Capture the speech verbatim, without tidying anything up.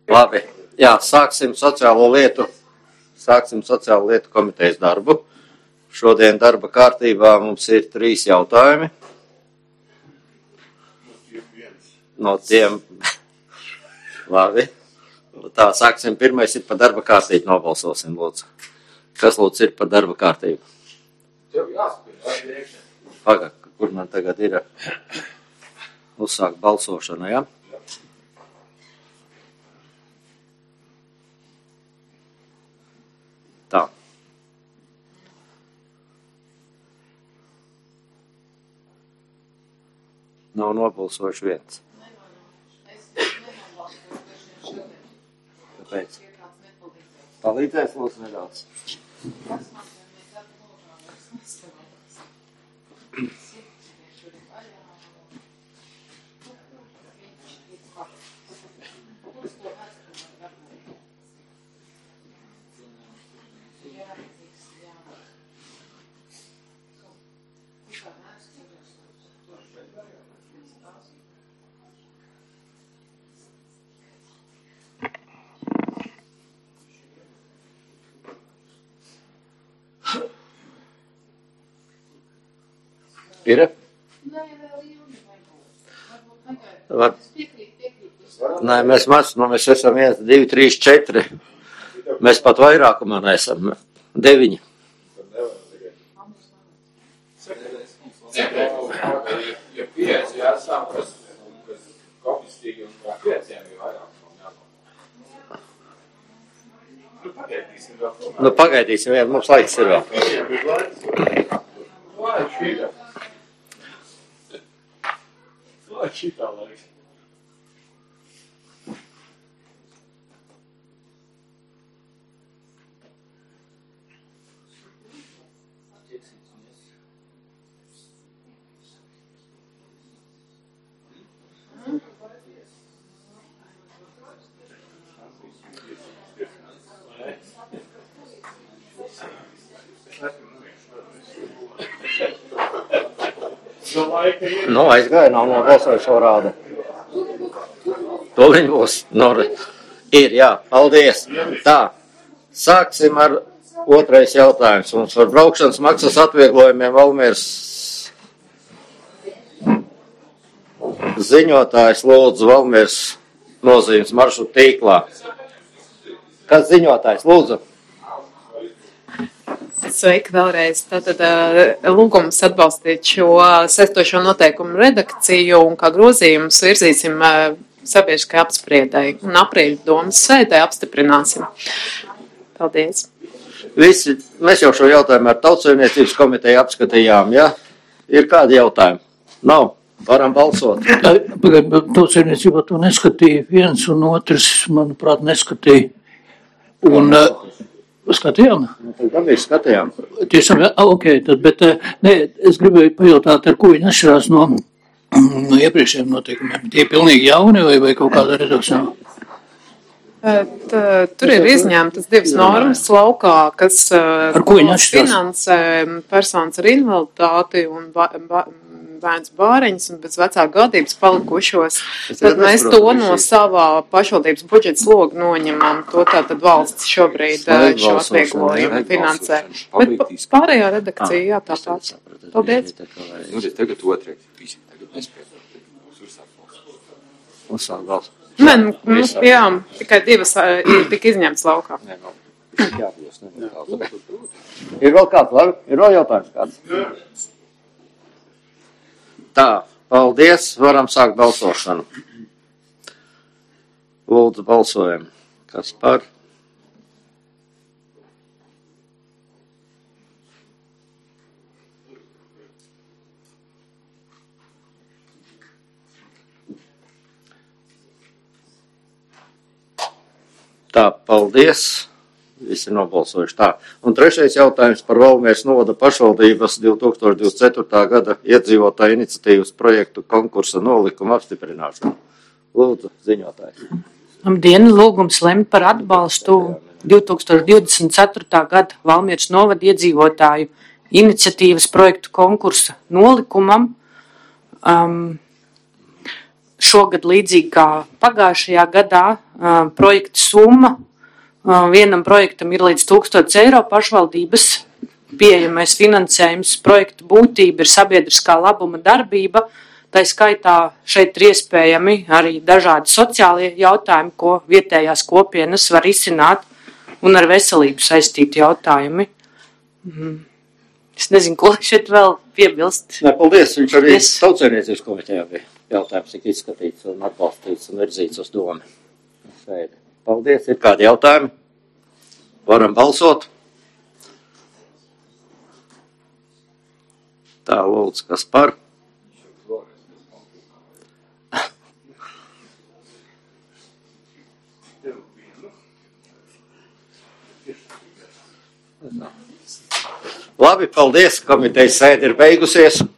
Labi, jā, sāksim sociālo lietu, sāksim sociālo lietu komitejas darbu. Šodien darba kārtībā mums ir trīs jautājumi. No tiem, labi, tā sāksim. Pirmais ir par darba kārtību, nobalsosim, lūdzu. Kas, lūdzu, ir par darba kārtību? Tev jāspēj. Pagad, kur man tagad ir uzsākt balsošanu, jā? Ja? Tā. Nav nobalsojuši viens. Kāpēc? Palīdzēs lūdzu nedaudz. Ir? Var... Nē, mēs maz, nu, mēs esam viens, divi, trīs, četri. Mēs pat vairākumā neesam. Deviņi. Ja pieci jāsām, kas kopistīgi un kā pieciem ir vairākumā jāpārāk. Nu, pagaidīsim vēl. Nu, pagaidīsim, jā, mums laiks ir vēl. Laiks ir. Lai šitā laiks. Nu, aizgāja, nav nobalsojušo rāda. To viņi būs. Nu, ir, jā, paldies. Tā, sāksim ar otrais jautājums. Mums par braukšanas maksas atvieglojumiem Valmieras ziņotājs lūdzu Valmieras nozīmes maršrutu tīklā. Kas ziņotājs? Lūdzu. Sveiki vēlreiz. Tātad lūgums atbalstīt šo sestošo noteikumu redakciju un kā grozījumus virzīsim sabiedriskai apspriedai un aprīļa domas sēdē apstiprināsim. Paldies. Visi, mēs jau šo jautājumu ar Tautsaimniecības komiteju apskatījām, ja? Ir kādi jautājumi? Nav. Varam balsot. Pagaid, Tautsaimniecībā to neskatīja viens un otrs, manuprāt, neskatīja. Un... Skatījām? Tad mēs skatījām. Tiešām, ok, tad, bet, ne, es gribēju pajautāt, ar ko viņi atšķirās no, no iepriekšējiem noteikumiem. Tie ir pilnīgi jauni vai, vai kaut kāda redakcija? Tur ir izņemtas divas normas laukā, kas finansē personas ar invaliditāti un bērns bāriņus un bez vecāku gadības palikušos. Tad mēs to no savā pašvaldības budžeta sloga noņemam. To tātad valsts šobrīd šo atvieglojumu finansē. Bet pārējā redakcija, jā, tāpat. Paldies. Nu, tagad otrais. Visi tagad nespēj. Uzsāk balsu. Nē, nu, jā, tikai divas ir tik izņemts laukā. Nē, nu, jāpļos, ne, ir vēl kāds, labi? Ir vēl jautājums kāds? Tā, paldies, varam sākt balsošanu. Lūdzu, balsojam. Kas par? Tā, paldies. Visi nobalsojuši tā. Un trešais jautājums par Valmieras novada pašvaldības divi tūkstoši divdesmit ceturtā gada iedzīvotāju iniciatīvas projektu konkursa nolikumu apstiprināšanu. Lūdzu, ziņotājs. Labdien, lūgums lemt par atbalstu divi tūkstoši divdesmit ceturtā gada Valmieras novada iedzīvotāju iniciatīvas projektu konkursa nolikumam. Um, šogad līdzīgi kā pagājušajā gadā projekta summa. Vienam projektam ir līdz tūkstots eiro pašvaldības pieejamais finansējums. Projekta būtība ir sabiedriskā labuma darbība. Tā skaitā šeit ir iespējami arī dažādi sociālie jautājumi, ko vietējās kopienas var izsināt, un ar veselību saistīti jautājumi. Es nezinu, ko šeit vēl piebilst. Nē, paldies, viņš arī yes. Tautsēmniecības komitejā bija jautājums tik izskatīts un atbalstīts un virzīts uz domu. Paldies, ir kādi jautājumi? Varam balsot. Tā, lūdzu, kas par? Labi, paldies, komitejas sēde ir beigusies.